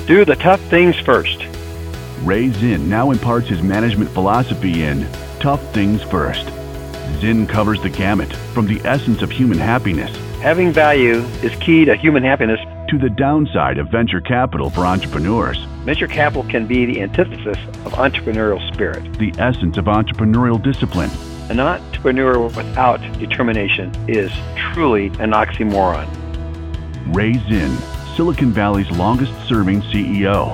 Do the tough things first. Ray Zinn now imparts his management philosophy in Tough Things First. Zinn covers the gamut from the essence of human happiness Having value is key to human happiness. to the downside of venture capital for entrepreneurs, Venture capital can be the antithesis of entrepreneurial spirit. the essence of entrepreneurial discipline, An entrepreneur without determination is truly an oxymoron. Ray Zinn, Silicon Valley's longest-serving CEO.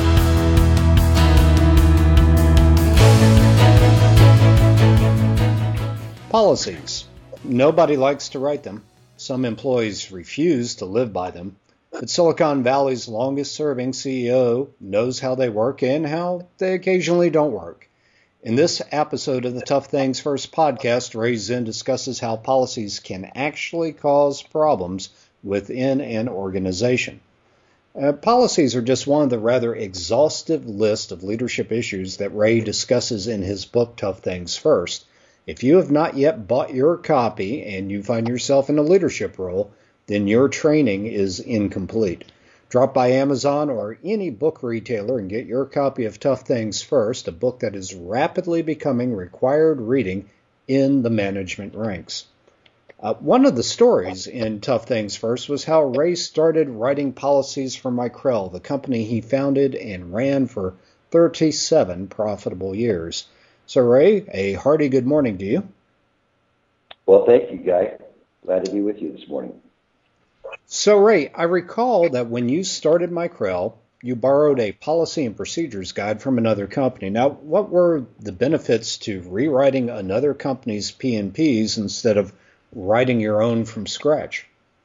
Policies. Nobody likes to write them. Some employees refuse to live by them. But Silicon Valley's longest-serving CEO knows how they work and how they occasionally don't work. In this episode of the Tough Things First podcast, Ray Zinn discusses how policies can actually cause problems within an organization. Policies are just one of the rather exhaustive list of leadership issues that Ray discusses in his book, Tough Things First. If you have not yet bought your copy and you find yourself in a leadership role, then your training is incomplete. Drop by Amazon or any book retailer and get your copy of Tough Things First, a book that is rapidly becoming required reading in the management ranks. One of the stories in Tough Things First was how Ray started writing policies for Micrel, the company he founded and ran for 37 profitable years. So Ray, a hearty good morning to you. Well, thank you, Guy. Glad to be with you this morning. So Ray, I recall that when you started Micrel, you borrowed a policy and procedures guide from another company. Now, what were the benefits to rewriting another company's P&Ps instead of writing your own from scratch?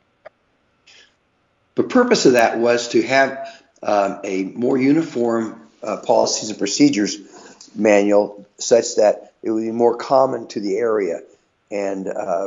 The purpose of that was to have a more uniform policies and procedures manual such that it would be more common to the area. And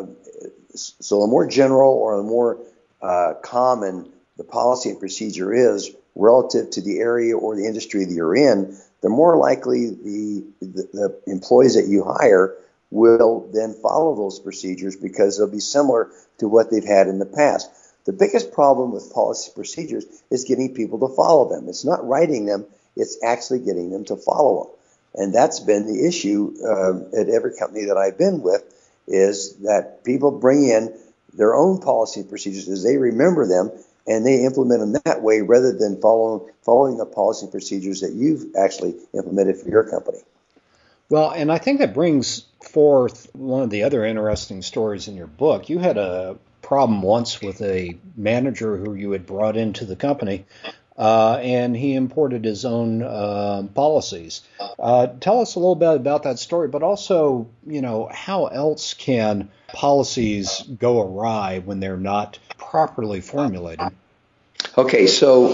so the more general or the more common the policy and procedure is relative to the area or the industry that you're in, the more likely the employees that you hire will then follow those procedures because they'll be similar to what they've had in the past. The biggest problem with policy procedures is getting people to follow them. It's not writing them, it's actually getting them to follow them. And that's been the issue at every company that I've been with, is that people bring in their own policy and procedures as they remember them, and they implement them that way rather than following the policy and procedures that you've actually implemented for your company. Well, and I think that brings forth one of the other interesting stories in your book. You had a problem once with a manager who you had brought into the company, and he imported his own policies. Tell us a little bit about that story, but also, how else can policies go awry when they're not properly formulated? Okay, so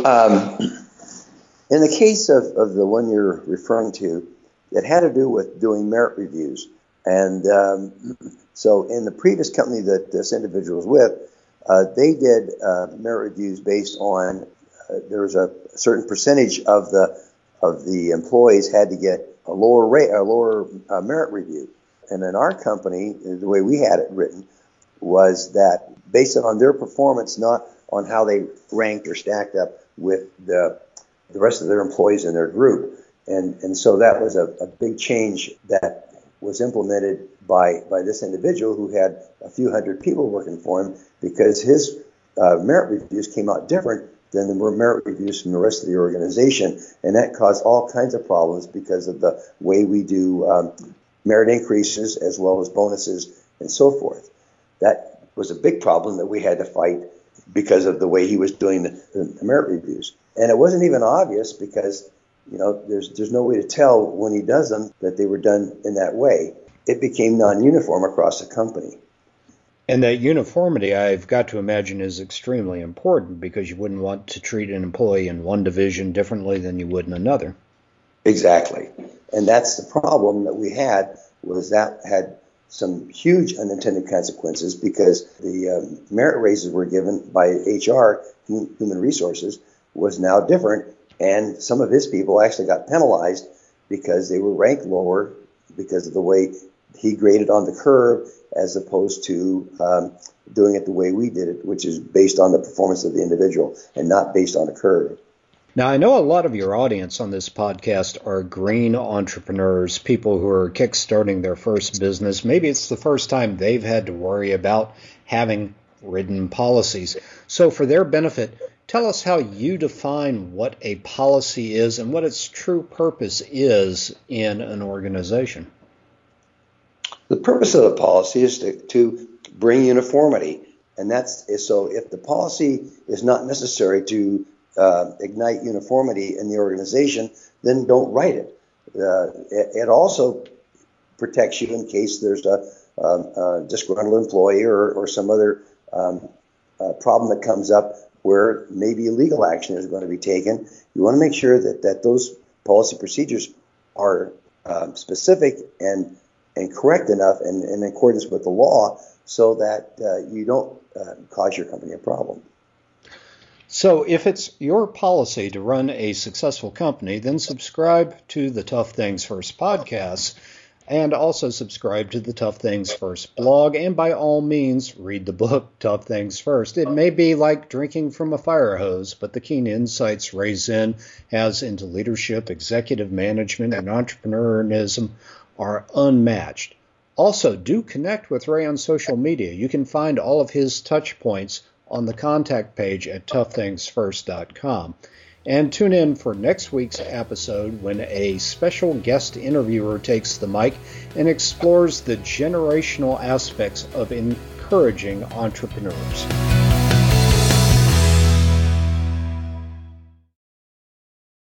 in the case of the one you're referring to, it had to do with doing merit reviews. And so in the previous company that this individual was with, they did merit reviews based on there was a certain percentage of the employees had to get a lower merit review. And in our company, the way we had it written was that based on their performance, not on how they ranked or stacked up with the rest of their employees in their group. And so that was a big change that was implemented by this individual who had a few hundred people working for him, because his merit reviews came out different than the merit reviews from the rest of the organization. And that caused all kinds of problems because of the way we do merit increases as well as bonuses and so forth. That was a big problem that we had to fight because of the way he was doing the merit reviews. And it wasn't even obvious because there's no way to tell when he does them that they were done in that way. It became non-uniform across the company. And that uniformity, I've got to imagine, is extremely important, because you wouldn't want to treat an employee in one division differently than you would in another. Exactly. And that's the problem that we had, was that had some huge unintended consequences, because the merit raises were given by HR, Human Resources, was now different. And some of his people actually got penalized because they were ranked lower because of the way he graded on the curve, as opposed to doing it the way we did it, which is based on the performance of the individual and not based on a curve. Now, I know a lot of your audience on this podcast are green entrepreneurs, people who are kickstarting their first business. Maybe it's the first time they've had to worry about having written policies. So for their benefit, tell us how you define what a policy is and what its true purpose is in an organization. The purpose of the policy is to bring uniformity. And that's so if the policy is not necessary to ignite uniformity in the organization, then don't write it. It also protects you in case there's a disgruntled employee or some other problem that comes up where maybe legal action is going to be taken. You want to make sure that those policy procedures are specific and correct enough and in accordance with the law so that you don't cause your company a problem. So if it's your policy to run a successful company, then subscribe to the Tough Things First podcast and also subscribe to the Tough Things First blog. And by all means, read the book, Tough Things First. It may be like drinking from a fire hose, but the keen insights Ray Zinn has into leadership, executive management, and entrepreneurism are unmatched. Also, do connect with Ray on social media. You can find all of his touch points on the contact page at toughthingsfirst.com. And tune in for next week's episode when a special guest interviewer takes the mic and explores the generational aspects of encouraging entrepreneurs.